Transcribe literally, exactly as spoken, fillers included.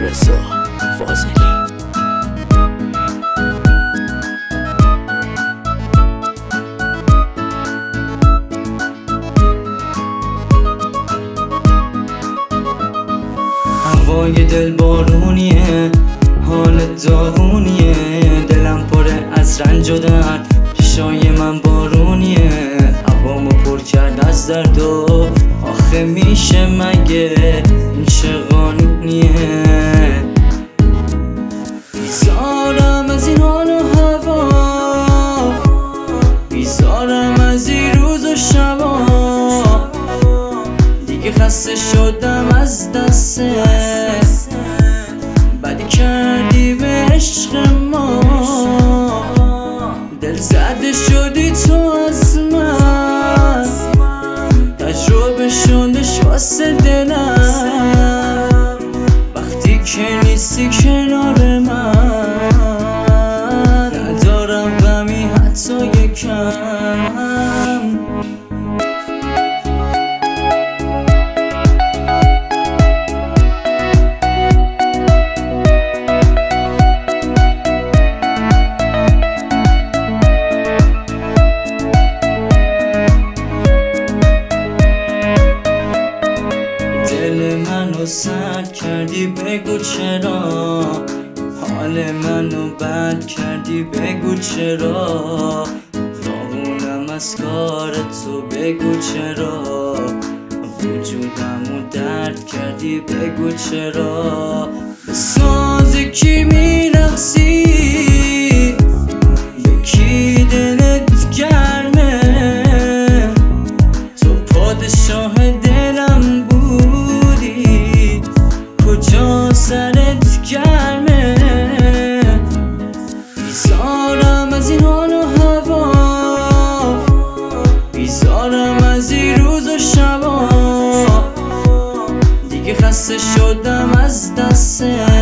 رضا فاضلی. هوای دل بارونیه، حال داغونیه، دلم پره از رنج و درد، چشای من بارونیه، هوامو پر کرد از درد و آخه میشه مگه این چه قانونیه؟ بیزارم از این حال و هوا، بیزارم از این روز و شبا، دیگه خسته شدم از دستت، بدی کردی به عشق ما، دل زده شدی تو از من، تجربه شدش واسه دلم، وقتی که نیستی کنار من، ندارم غمی حتی یکم. منو سرد کردی بگو چرا، حال منو بد کردی بگو چرا، داغونم از کار تو بگو چرا، وجودمو درد کردی بگو چرا. به ساز کی میرقصی، به کی دلت گرمه، تو پادشاه دلم بودی، کجا سرت گرمه؟ بیزارم از این حال و هوا، بیزارم از این روز و شبا، دیگه خسته شدم از دستت،